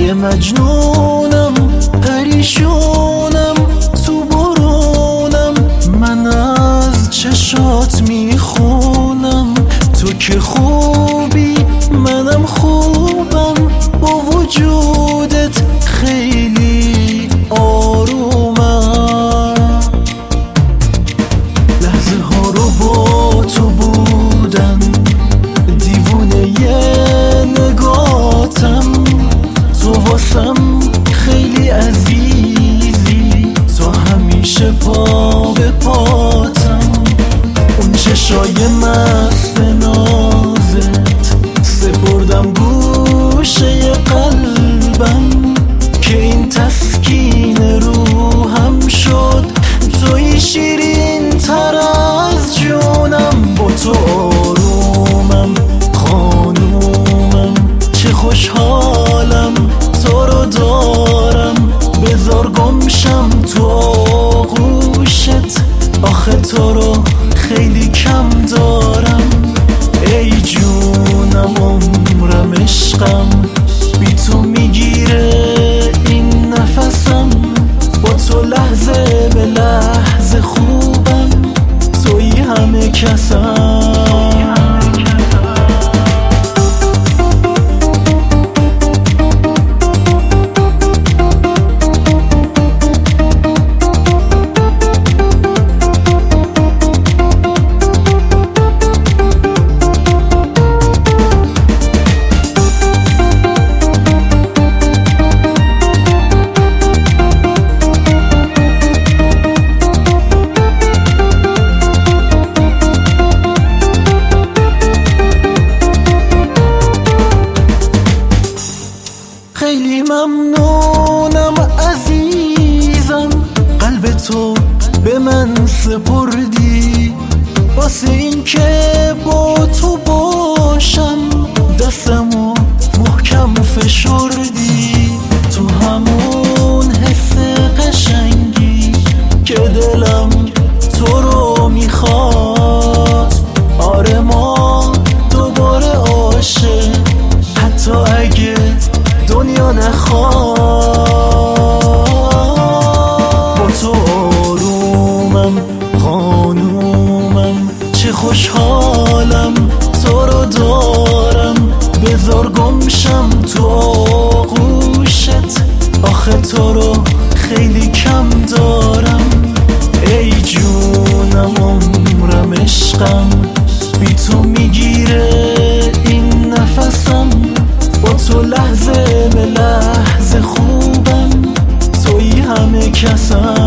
یه مجنونم پریشونم تو برونم، من از چشات میخونم. تو که خوبی منم خوبم، با وجودت خیلی آرومم. لحظه ها رو با تو بودن، دیوونه نگاتم. تو واسم خیلی عزیزی، تو همیشه پا به پاتم. اون چشای مست نازت سپردم گوشه قلبم، که این تسکین روحم شد. توی شیرین تر از جونم، با تو آرومم خانومم. چه خوشحالم تو رو دارم، بذار گمشم تو آغوشت. آخه تو رو خیلی کم دارم. ای جونم عمرم عشقم، بی تو میگیره این نفسم. با تو لحظه به لحظه خوبم، توی همه کسم. خیلی ممنونم عزیزم، قلب تو به من سپردی. واسه این که با تو باشم، دستمو محکم فشردی. تو همون حس قشنگی که دلم تو رو میخواد. آره ما دوباره عاشق، حتی اگه دنیا نخواد. با تو آرومم خانومم، چه خوشحالم تو رو دارم. بذار گمشم تو آغوشت. آخه تو رو خیلی کم دارم. ای جونم عمرم عشقم، بی تو میگیره این نفسم. با تو لحظه به لحظه خوبم، توی همه کسم.